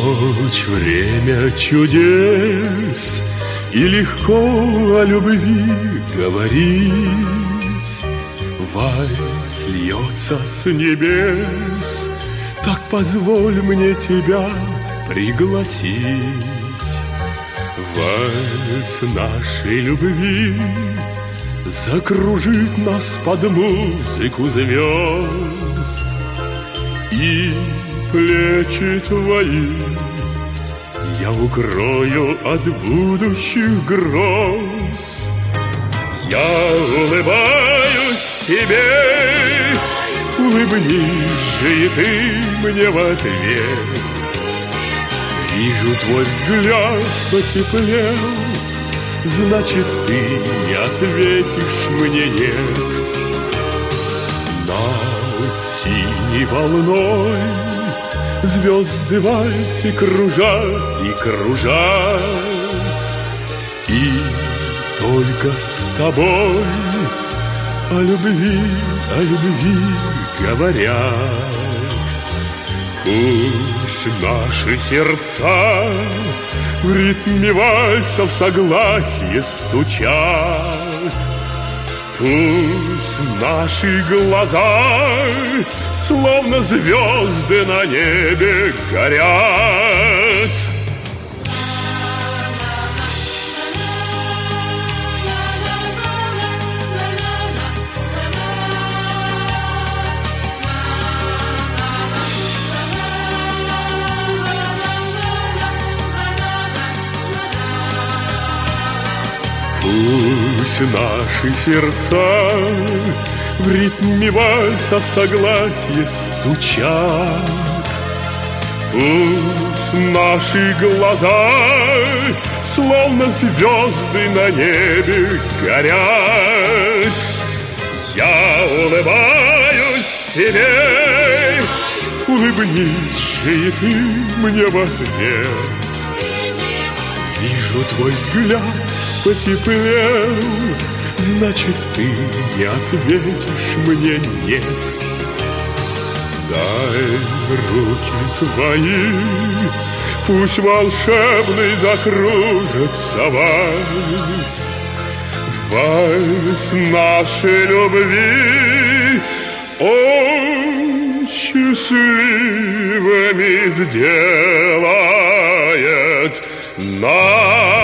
Ночь, время чудес, и легко о любви говорить. Вальс льется с небес, так позволь мне тебя пригласить. Вальс нашей любви закружит нас под музыку звезд, и плечи твои я укрою от будущих гроз. Я улыбаюсь тебе, улыбнись же и ты мне в ответ. Вижу, твой взгляд потеплел, значит, ты не ответишь мне нет. Над синей волной звезды в вальсе кружат и кружат, и только с тобой о любви говорят. Пусть наши сердца в ритме вальса в согласии стучат. Пусть наши глаза, словно звезды на небе, горят. Пусть наши сердца в ритме вальса в согласии стучат. Пусть наши глаза, словно звезды на небе, горят. Я улыбаюсь тебе, улыбнись же и ты мне в ответ. Вижу, твой взгляд потеплел, значит, ты не ответишь мне нет. Дай руки твои, пусть волшебный закружится вальс. Вальс нашей любви он счастливыми сделает нас.